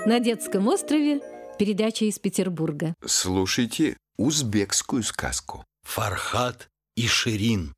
На детском острове. Передача из Петербурга. Слушайте узбекскую сказку. Фархат и Ширин.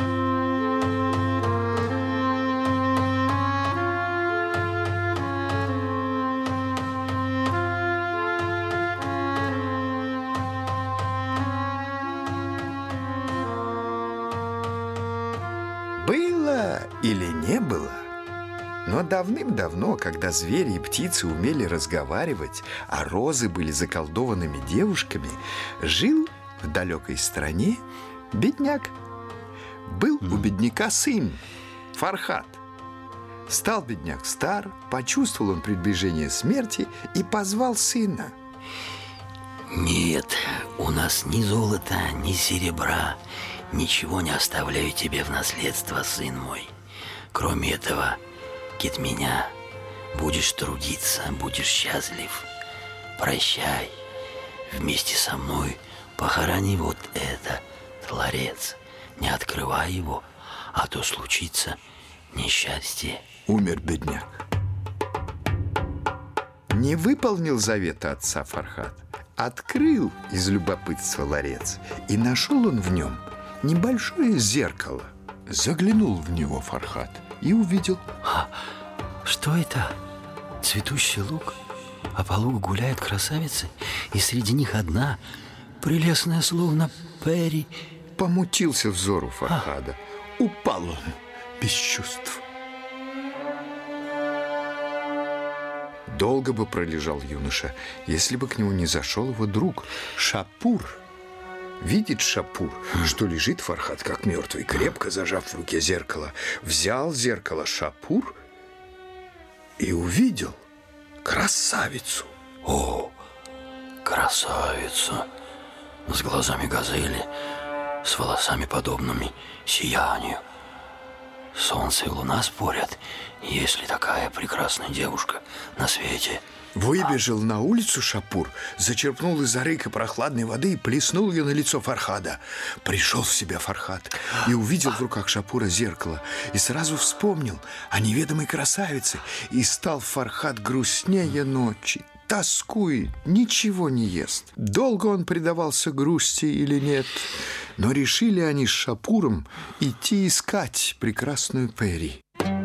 Было или не было, но давным-давно, когда звери и птицы умели разговаривать, а розы были заколдованными девушками, жил в далекой стране бедняк. Был у бедняка сын, Фархат. Стал бедняк стар, почувствовал он приближение смерти и позвал сына. Нет, у нас ни золота, ни серебра. Ничего не оставляю тебе в наследство, сын мой. Кроме этого, Китменя, будешь трудиться, будешь счастлив. Прощай. Вместе со мной похорони вот этот ларец. Не открывай его, а то случится несчастье. Умер бедняк. Не выполнил завета отца Фархат. Открыл из любопытства ларец, и нашел он в нем небольшое зеркало. Заглянул в него Фархат и увидел. Что это? Цветущий луг? А по лугу гуляют красавицы, и среди них одна, прелестная, словно Пери. Помутился взор у Фархада. Упал он без чувств. Долго бы пролежал юноша, если бы к нему не зашел его друг Шапур. Видит Шапур, что лежит Фархат как мертвый, крепко зажав в руке зеркало. Взял зеркало Шапур и увидел красавицу. О, красавица! С глазами газели, с волосами, подобными сиянию. Солнце и луна спорят, есть ли такая прекрасная девушка на свете. Выбежал на улицу Шапур, зачерпнул из арыка прохладной воды и плеснул ее на лицо Фархада. Пришел в себя Фархад и увидел в руках Шапура зеркало, и сразу вспомнил о неведомой красавице, и стал Фархад грустнее ночи, тоскует, ничего не ест. Долго он предавался грусти или нет, но решили они с Шапуром идти искать прекрасную Пери.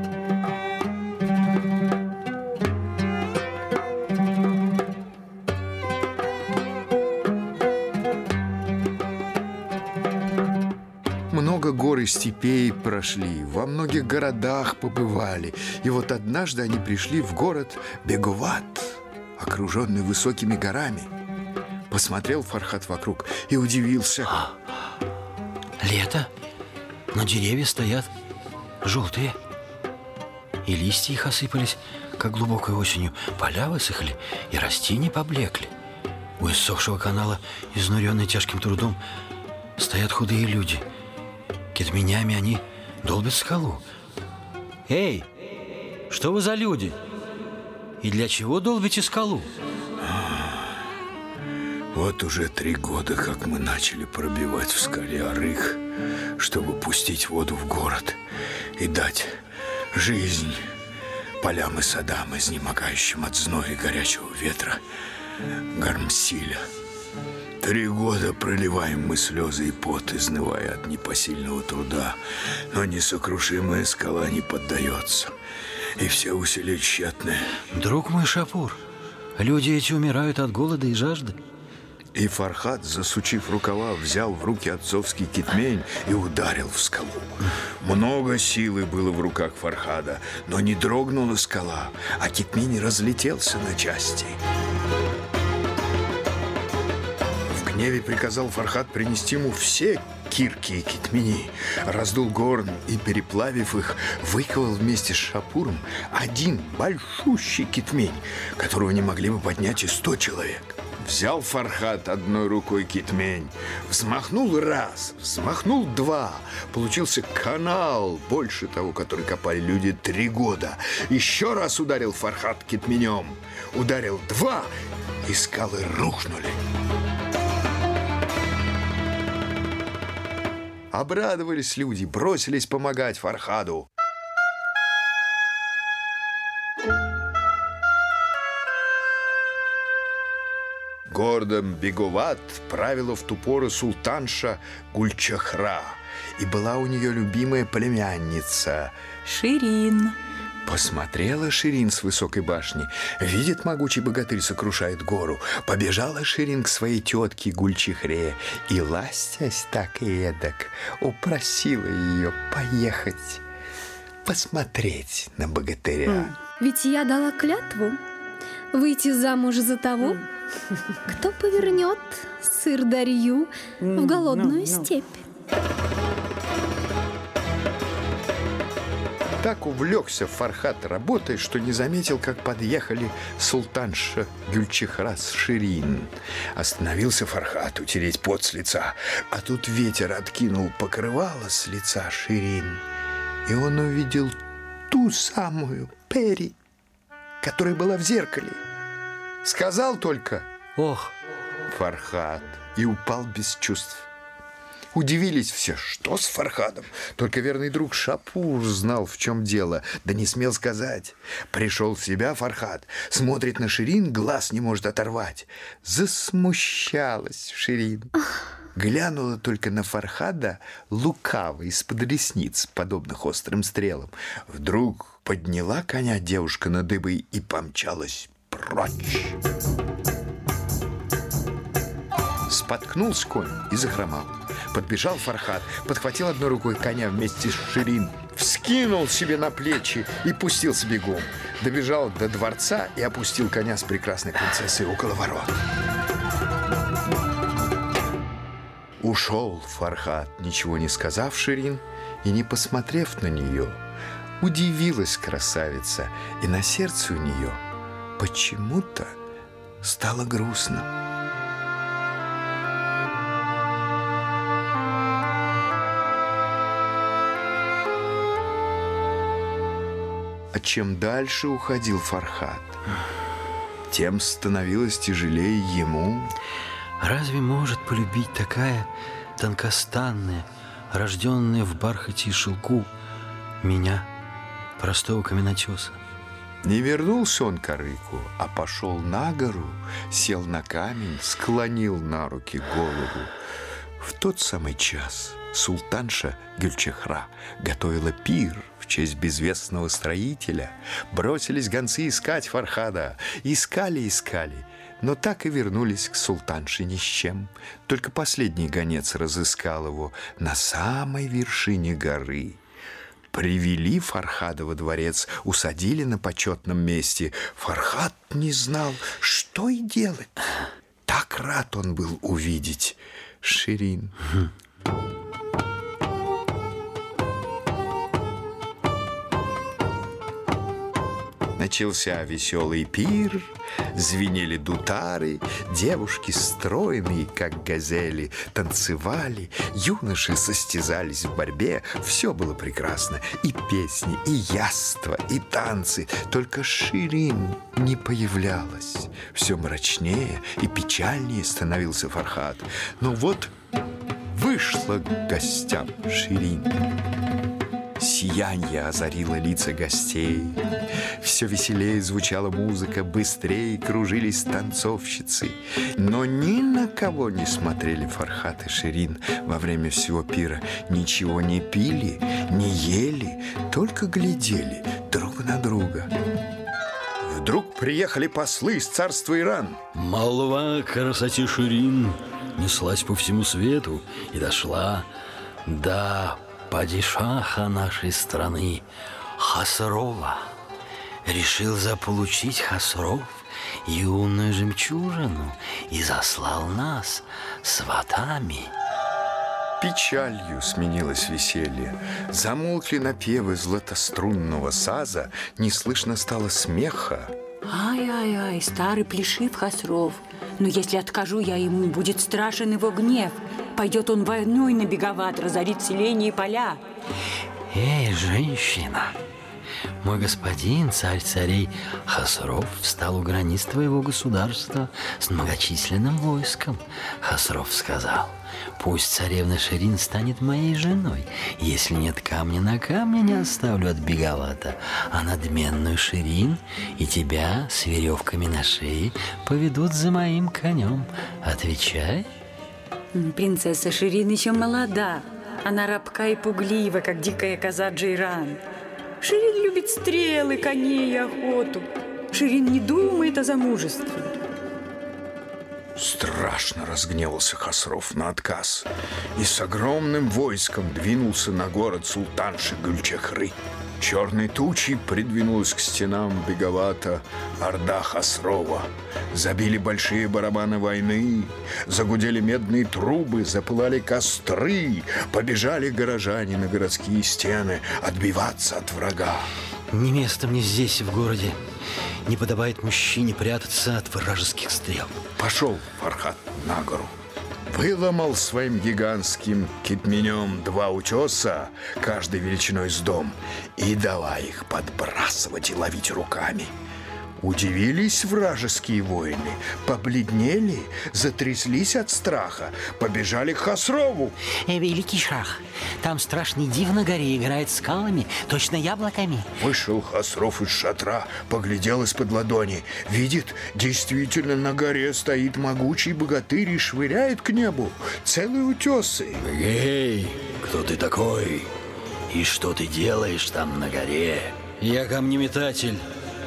Много гор и степей прошли, во многих городах побывали. И вот однажды они пришли в город Беговат, окруженный высокими горами. Посмотрел Фархат вокруг и удивился. Лето, но деревья стоят желтые, и листья их осыпались, как глубокой осенью. Поля высохли, и растения поблекли. У иссохшего канала, изнуренные тяжким трудом, стоят худые люди. Китменями они долбят скалу. Эй, что вы за люди? И для чего долбите скалу? Вот уже 3 года, как мы начали пробивать в скале арык, чтобы пустить воду в город и дать жизнь полям и садам, изнемогающим от зноя и горячего ветра Гармсиля. 3 года проливаем мы слезы и пот, изнывая от непосильного труда, но несокрушимая скала не поддается, и все усилия тщетны. Друг мой Шапур, люди эти умирают от голода и жажды. И Фархат, засучив рукава, взял в руки отцовский китмень и ударил в скалу. Много силы было в руках Фархада, но не дрогнула скала, а китмень разлетелся на части. В гневе приказал Фархат принести ему все кирки и китмени, раздул горн и, переплавив их, выковал вместе с Шапуром один большущий китмень, которого не могли бы поднять и 100 человек. Взял Фархат одной рукой китмень, взмахнул раз, взмахнул 2. Получился канал, больше того, который копали люди 3 года. Еще раз ударил Фархат китменем, ударил 2, и скалы рухнули. Обрадовались люди, бросились помогать Фархаду. городом Беговат правила в ту пору султанша Гульчахра, и была у нее любимая племянница Ширин. Посмотрела Ширин с высокой башни, видит, могучий богатырь сокрушает гору. Побежала Ширин к своей тетке Гульчахре и, ластясь так и эдак, упросила ее поехать посмотреть на богатыря. Ведь я дала клятву выйти замуж за того, кто повернет Сыр-Дарью в голодную степь. Так увлекся Фархат работой, что не заметил, как подъехали султанша Гульчахра с Ширин. Остановился Фархат утереть пот с лица, а тут ветер откинул покрывало с лица Ширин, и он увидел ту самую Пери, которая была в зеркале. Сказал только Ох, Фархат и упал без чувств. Удивились все, что с Фархадом. Только верный друг Шапур знал, в чем дело, да не смел сказать. Пришел в себя Фархад, смотрит на Ширин, глаз не может оторвать. Засмущалась Ширин. Глянула только на Фархада лукаво из-под ресниц, подобных острым стрелам. Вдруг подняла коня девушка на дыбы и помчалась прочь. Споткнулся конь и захромал. Подбежал Фархад, подхватил одной рукой коня вместе с Ширин, вскинул себе на плечи и пустился бегом. Добежал до дворца и опустил коня с прекрасной принцессой около ворот. Ушел Фархад, ничего не сказав Ширин и не посмотрев на нее. Удивилась красавица, и на сердце у нее почему-то стало грустно. А чем дальше уходил Фархад, тем становилось тяжелее ему. разве может полюбить такая тонкостанная, рожденная в бархате и шелку, меня, простого каменотеса? Не вернулся он к Арыку, а пошел на гору, сел на камень, склонил на руки голову. В тот самый час султанша Гульчахра готовила пир в честь безвестного строителя. Бросились гонцы искать Фархада. Искали, но так и вернулись к султанше ни с чем. Только последний гонец разыскал его на самой вершине горы. Привели Фархада во дворец, усадили на почетном месте. Фархад не знал, что и делать. Так рад он был увидеть Ширин. Начался веселый пир, звенели дутары, девушки стройные, как газели, танцевали, юноши состязались в борьбе. Все было прекрасно, и песни, и яства, и танцы. Только Ширин не появлялась. Все мрачнее и печальнее становился Фархад. Но вот вышла к гостям Ширин. Сиянье озарило лица гостей. Все веселее звучала музыка, быстрее кружились танцовщицы. Но ни на кого не смотрели Фархад и Ширин во время всего пира. Ничего не пили, не ели, только глядели друг на друга. Вдруг приехали послы из царства Иран. Молва о красоте Ширин неслась по всему свету и дошла до падишаха нашей страны Хасрова. Решил заполучить Хасров юную жемчужину и заслал нас сватами. Печалью сменилось веселье. Замолкли напевы златострунного саза, не слышно стало смеха. Ай-ай-ай, старый плешив Хасров. Но если откажу я ему, будет страшен его гнев. Пойдет он войной на Беговат, разорит селения и поля. Эй, женщина, мой господин, царь царей Хасров, встал у границ твоего государства с многочисленным войском. Хасров сказал: пусть царевна Ширин станет моей женой. Если нет камня на камне, не оставлю от Беговата. А надменную Ширин и тебя с веревками на шее поведут за моим конем. Отвечай. Принцесса Ширин еще молода. Она рабка и пуглива, как дикая коза Джейран. Ширин любит стрелы, коней и охоту. Ширин не думает о замужестве. Страшно разгневался Хосров на отказ и с огромным войском двинулся на город султанши Гюльчехры. Черной тучей придвинулась к стенам Беговата орда Хосрова. Забили большие барабаны войны, загудели медные трубы, запылали костры, побежали горожане на городские стены отбиваться от врага. Не место мне здесь, в городе. Не подобает мужчине прятаться от вражеских стрел. Пошел Фархад на гору. Выломал своим гигантским китменем 2 утеса, каждый величиной с дом, и давай их подбрасывать и ловить руками. Удивились вражеские воины, побледнели, затряслись от страха, побежали к Хосрову. Великий шах, там страшный див на горе играет скалами, точно яблоками. Вышел Хосров из шатра, поглядел из-под ладони. Видит, действительно на горе стоит могучий богатырь и швыряет к небу целые утесы. Эй, кто ты такой? И что ты делаешь там на горе? Я камнеметатель.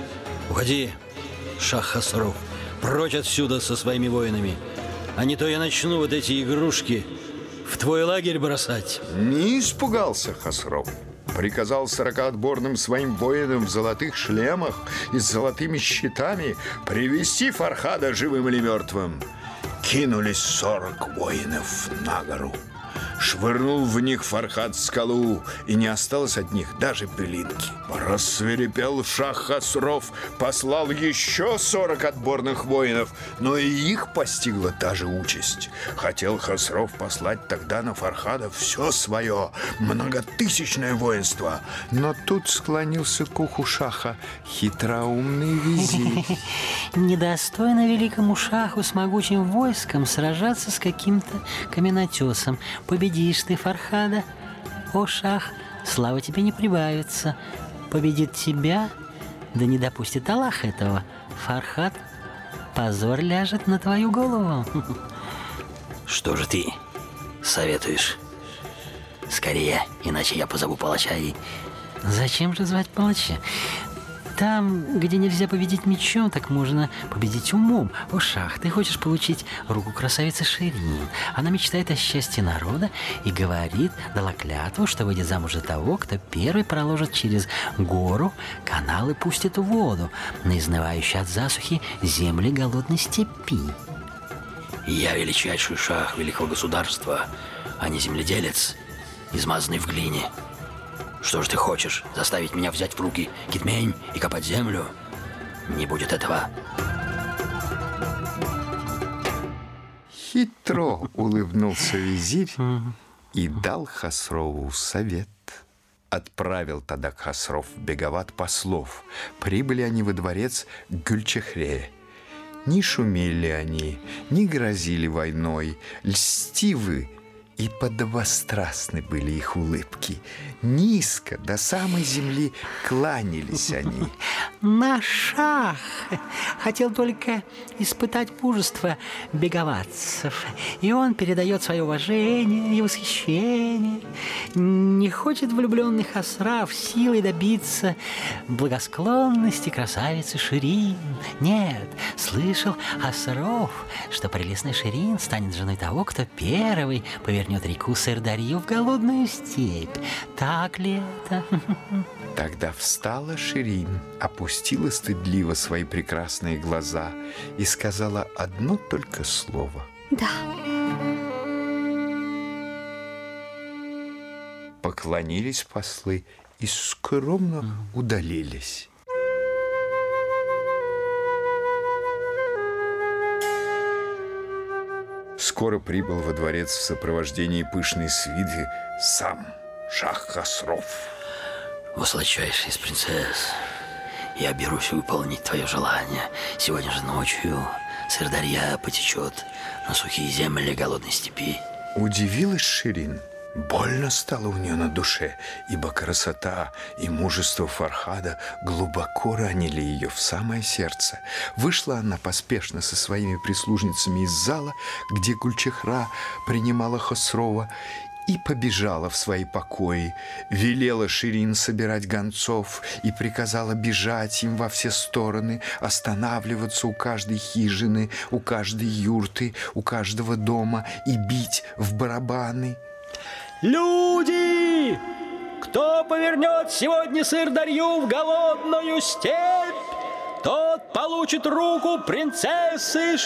Уходи, шах Хосров, прочь отсюда со своими воинами. А не то я начну вот эти игрушки в твой лагерь бросать. Не испугался Хосров. Приказал 40 отборным своим воинам в золотых шлемах и с золотыми щитами привести Фархада живым или мертвым. Кинулись 40 воинов на гору. Швырнул в них Фархад скалу, и не осталось от них даже пылинки. Рассвирепел шах Хосров, послал еще 40 отборных воинов, но и их постигла та же участь. Хотел Хосров послать тогда на Фархада все свое многотысячное воинство, но тут склонился к уху шаха хитроумный визирь. Недостойно великому шаху с могучим войском сражаться с каким-то каменотесом. Победишь ты Фархада, о шах, слава тебе не прибавится. Победит тебя, да не допустит Аллах этого. Фархад, позор ляжет на твою голову. Что же ты советуешь? Скорее, иначе я позову палача и... Зачем же звать палача? Там, где нельзя победить мечом, так можно победить умом. О, шах, ты хочешь получить руку красавицы Ширин. Она мечтает о счастье народа и говорит, дала клятву, что выйдет замуж за того, кто первый проложит через гору канал и пустит воду на изнывающие от засухи земли голодной степи. Я величайший шах великого государства, а не земледелец, измазанный в глине. Что же ты хочешь? Заставить меня взять в руки китмень и копать землю? Не будет этого. Хитро улыбнулся визирь и дал Хосрову совет. Отправил тогда Хосров в Беговат послов. Прибыли они во дворец к Гюльчехре. Не шумели они, не грозили войной, льстивы и подобострастны были их улыбки. Низко, до самой земли кланялись они. Наш шах хотел только испытать мужество беговатцев, и он передает свое уважение и восхищение. Не хочет влюбленный Хосров силой добиться благосклонности красавицы Ширин. Нет, слышал Хосров, что прелестная Ширин станет женой того, кто первый повернет реку Сырдарью в голодную степь. Так ли это? Тогда встала Ширин, опустила стыдливо свои прекрасные глаза и сказала одно только слово. Да. Поклонились послы и скромно удалились. Скоро прибыл во дворец в сопровождении пышной свиты сам шах Хосров. О, сладчайшая из принцесс, я берусь выполнить твое желание. Сегодня же ночью Сырдарья потечет на сухие земли голодной степи. Удивилась Ширин. Больно стало у нее на душе, ибо красота и мужество Фархада глубоко ранили ее в самое сердце. Вышла она поспешно со своими прислужницами из зала, где Гульчехра принимала Хосрова, и побежала в свои покои, велела Ширин собирать гонцов и приказала бежать им во все стороны, останавливаться у каждой хижины, у каждой юрты, у каждого дома и бить в барабаны. Люди! Кто повернет сегодня Сырдарью в голодную степь, тот получит руку принцессы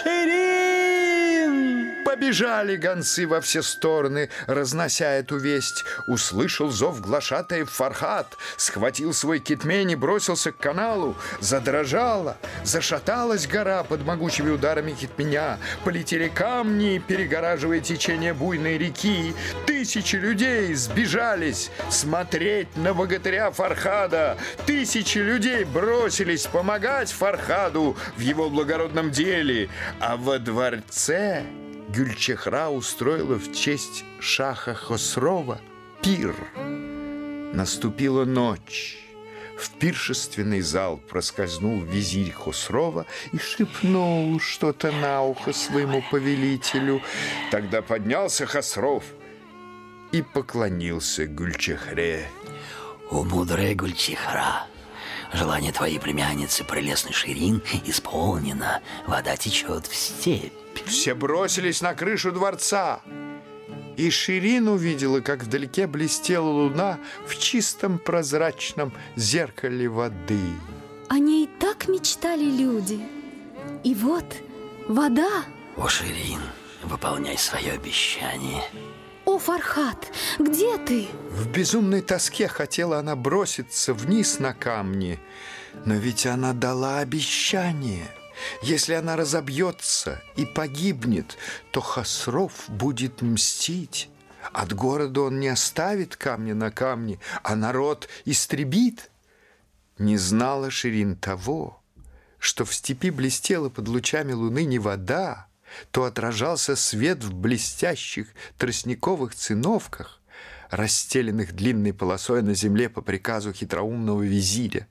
Ширин. Побежали гонцы во все стороны, разнося эту весть. Услышал зов глашатаев Фархад, схватил свой китмень и бросился к каналу. Задрожала, зашаталась гора под могучими ударами китменя. Полетели камни, перегораживая течение буйной реки. Тысячи людей сбежались смотреть на богатыря Фархада. Тысячи людей бросились помогать Фархаду в его благородном деле. А во дворце Гюльчехра устроила в честь шаха Хосрова пир. Наступила ночь. В пиршественный зал проскользнул визирь Хосрова и шепнул что-то на ухо своему повелителю. Тогда поднялся Хосров и поклонился Гюльчехре. О, мудрая Гульчехра, желание твоей племянницы, прелестной Ширин, исполнено. Вода течет в степь. Все бросились на крышу дворца. И Ширин увидела, как вдалеке блестела луна в чистом прозрачном зеркале воды. О ней так мечтали люди. И вот вода. О, Ширин, выполняй свое обещание. О, Фархад, где ты? В безумной тоске хотела она броситься вниз на камни, но ведь она дала обещание. Если она разобьется и погибнет, то Хосров будет мстить. От города он не оставит камня на камне, а народ истребит. Не знала Ширин того, что в степи блестела под лучами луны не вода, то отражался свет в блестящих тростниковых циновках, расстеленных длинной полосой на земле по приказу хитроумного визиря.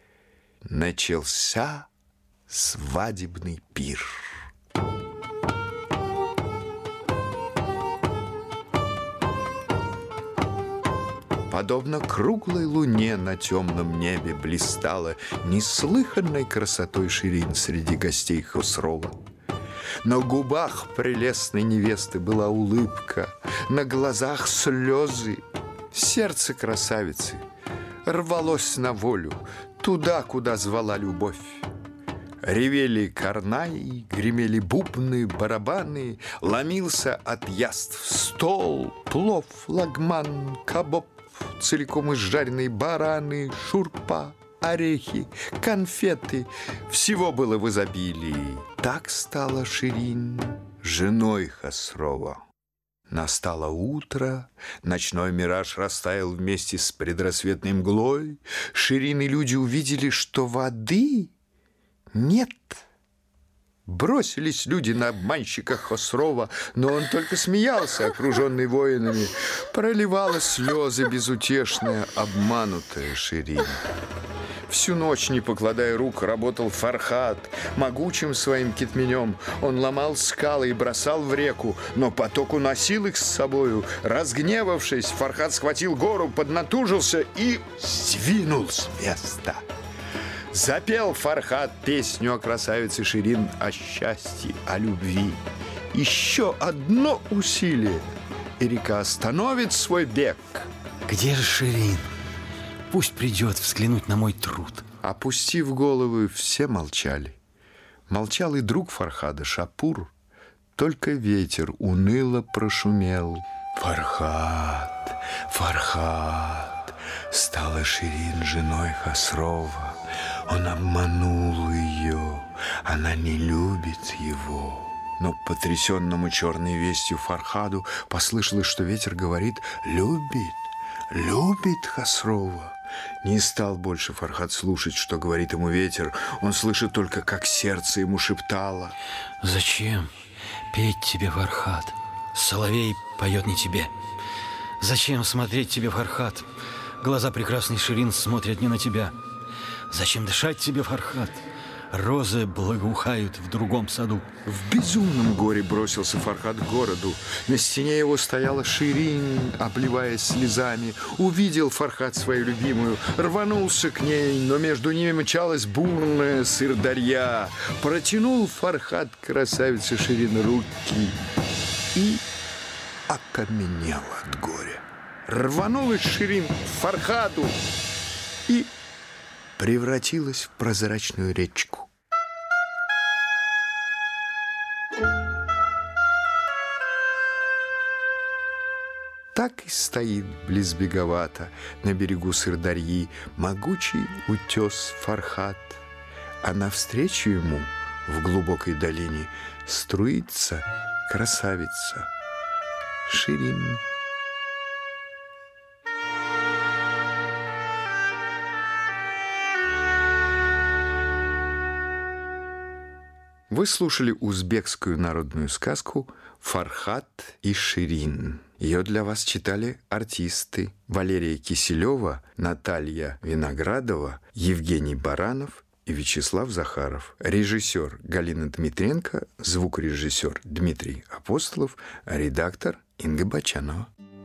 Начался свадебный пир. Подобно круглой луне на темном небе блистала неслыханной красотой Ширин среди гостей Хосрова. На губах прелестной невесты была улыбка, на глазах слезы. Сердце красавицы рвалось на волю, туда, куда звала любовь. Ревели карнаи, гремели бубны, барабаны, ломился от яств стол, плов, лагман, кабоб, целиком изжаренные бараны, шурпа, орехи, конфеты. Всего было в изобилии. Так стала Ширин женой Хосрова. Настало утро, ночной мираж растаял вместе с предрассветной мглой. Ширин и люди увидели, что воды нет. Бросились люди на обманщика Хосрова, но он только смеялся, окруженный воинами. Проливала слезы безутешная, обманутая Ширин. Всю ночь, не покладая рук, работал Фархад. Могучим своим китменем он ломал скалы и бросал в реку, но поток уносил их с собою. Разгневавшись, Фархад схватил гору, поднатужился и сдвинул с места. Запел Фархад песню о красавице Ширин, о счастье, о любви. Еще одно усилие, и река остановит свой бег. Где же Ширин? Пусть придет взглянуть на мой труд. Опустив головы, все молчали. Молчал и друг Фархада, Шапур. Только ветер уныло прошумел. Фархад, Фархад, стала Ширин женой Хосрова. Он обманул ее, она не любит его. Но потрясенному черной вестью Фархаду послышалось, что ветер говорит: любит, любит Хосрова. Не стал больше Фархад слушать, что говорит ему ветер. Он слышит только, как сердце ему шептало: зачем петь тебе, Фархад? Соловей поет не тебе. Зачем смотреть тебе, Фархат? Глаза прекрасной Ширин смотрят не на тебя. Зачем дышать тебе, Фархат? Розы благоухают в другом саду. В безумном горе бросился Фархат к городу. На стене его стояла Ширин, обливаясь слезами. Увидел Фархат свою любимую, рванулся к ней, но между ними мчалась бурная Сырдарья. Протянул Фархат красавице Ширин руки и окаменел от горя. Рванулась Ширин к Фархату и превратилась в прозрачную речку. Так и стоит близ Беговата на берегу Сырдарьи могучий утес Фархат, а навстречу ему в глубокой долине струится красавица Ширин. Вы слушали узбекскую народную сказку «Фархат и Ширин». Ее для вас читали артисты Валерия Киселева, Наталья Виноградова, Евгений Баранов и Вячеслав Захаров. Режиссер Галина Дмитренко, звукорежиссер Дмитрий Апостолов, редактор Инга Бочанова.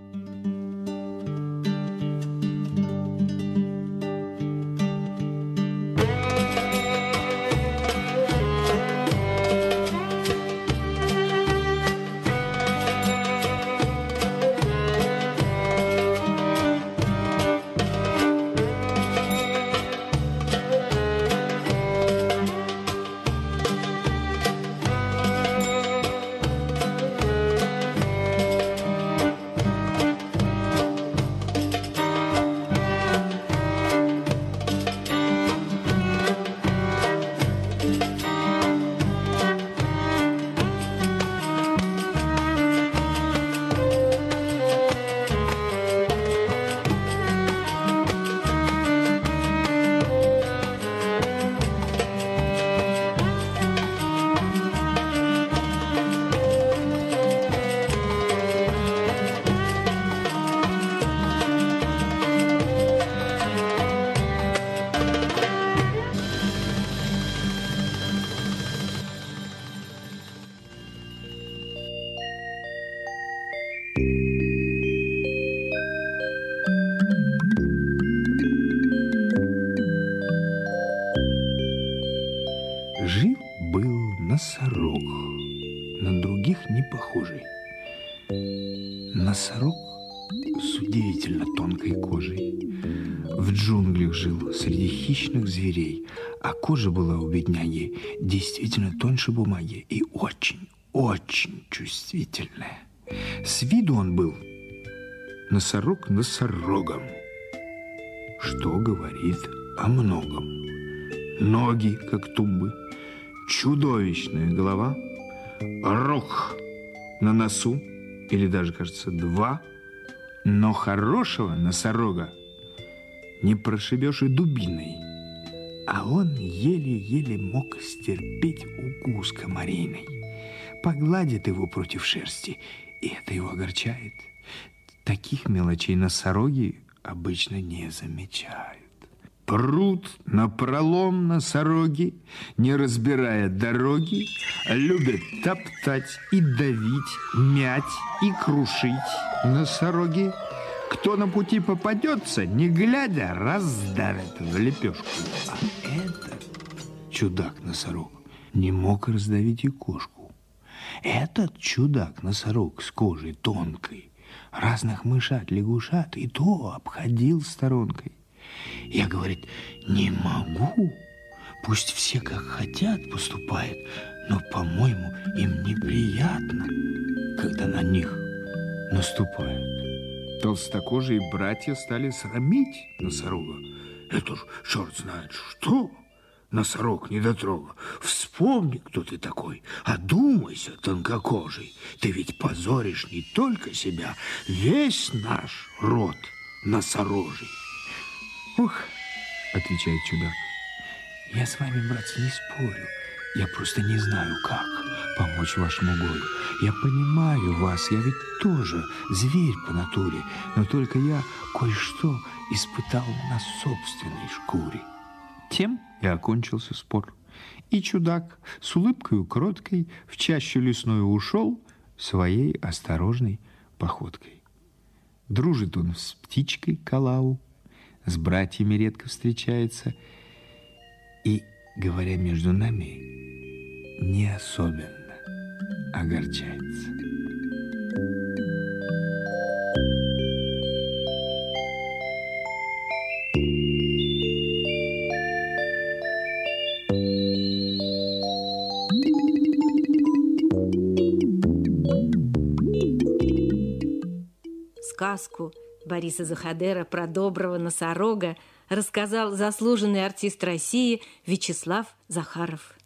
Жил-был носорог, на других не похожий. Носорог с удивительно тонкой кожей. В джунглях жил среди хищных зверей, а кожа была у бедняги действительно тоньше бумаги и очень чувствительная. С виду он был носорог носорогом, что говорит о многом. Ноги, как тумбы, чудовищная голова, рог на носу, или даже, кажется, два, но хорошего носорога не прошибешь и дубиной. А он еле-еле мог стерпеть укус комариной. Погладит его против шерсти, и это его огорчает. Таких мелочей носороги обычно не замечают. Прут напролом носороги, не разбирая дороги, любят топтать и давить, мять и крушить носороги. Кто на пути попадется, не глядя, раздавит в лепешку. А этот чудак-носорог не мог раздавить и кошку. Этот чудак-носорог с кожей тонкой разных мышат, лягушат и то обходил сторонкой. Я, говорит, не могу. Пусть все как хотят поступают, но, по-моему, им неприятно, когда на них наступают. Толстокожие братья стали срамить носорога. Это ж черт знает что, носорог недотрога. Вспомни, кто ты такой, одумайся, тонкокожий. Ты ведь позоришь не только себя, весь наш род носорожий. Ух, отвечает чудак, я с вами, братцы, не спорю. Я просто не знаю, как помочь вашему горю. Я понимаю вас, я ведь тоже зверь по натуре, но только я кое-что испытал на собственной шкуре. Тем и окончился спор. И чудак с улыбкою кроткой в чащу лесную ушел своей осторожной походкой. Дружит он с птичкой Калау, с братьями редко встречается и, говоря между нами, не особенно огорчается. Сказку Бориса Захадера про доброго носорога рассказал заслуженный артист России Вячеслав Захаров.